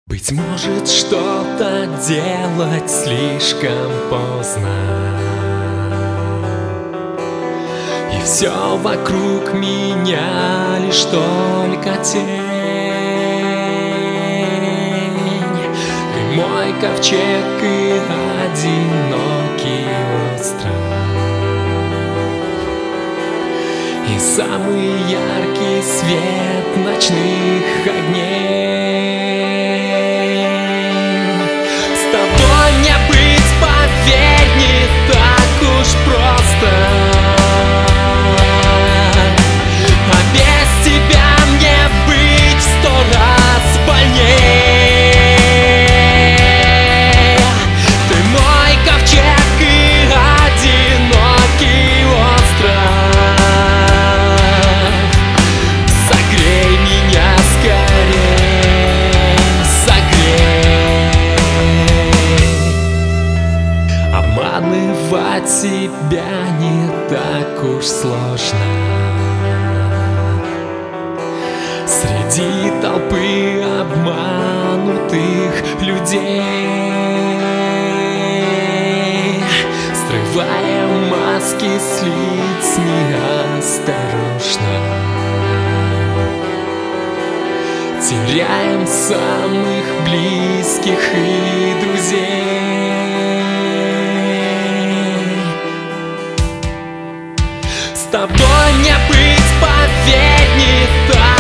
Быть может, что-то делать слишком поздно, и все вокруг меня лишь только тень. Ты мой ковчег и одинокий остров, и самый яркий свет ночных огней. С тобой мне быть, поверь, не так уж просто, а без тебя мне быть в 100 раз больней. Ты мой ковчег и одинокий остров, согрей меня скорей, согрей. Обманывать себя не так уж сложно. Среди толпы обманутых людей, срывая маски с лиц неосторожно, теряем самых близких и друзей. С тобой мне быть, поверь, не так